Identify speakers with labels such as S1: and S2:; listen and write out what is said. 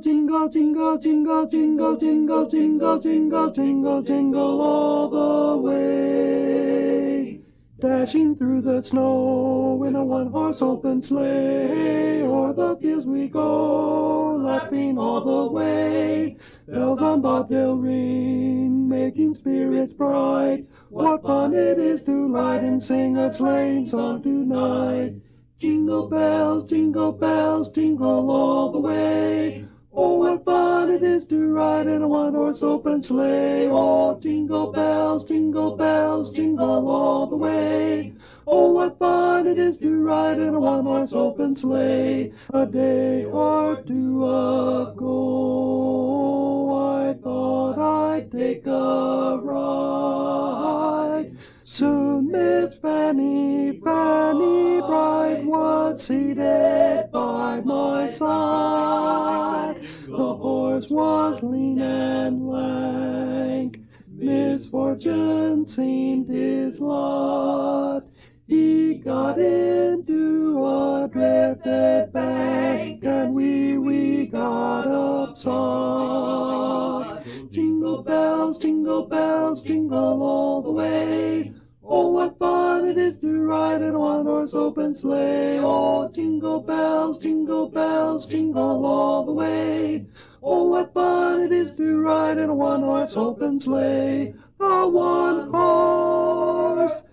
S1: jingle, jingle, jingle, jingle, jingle, jingle, jingle, jingle, jingle all the way. Dashing through the snow in a one-horse open sleigh, o'er the fields we go, laughing all the way. Bells on bobtail ring, making spirits bright. What fun it is to ride and sing a sleighing song tonight. Jingle bells, jingle all the way. Oh, what fun it is to ride in a one-horse open sleigh. Oh, jingle bells, jingle all the way. Oh, what fun it is to ride in a one-horse open sleigh. A day or two ago, I thought I'd take a ride. Soon Miss Fanny Bright was seated by my side. The horse was lean and lank, misfortune seemed his lot. He got into a drifted bank, and we got upside. Jingle bells, jingle all the way. Oh, what fun it is to ride in a one-horse open sleigh. Oh, jingle bells, jingle all the way. Oh, what fun it is to ride in a one-horse open sleigh. A one-horse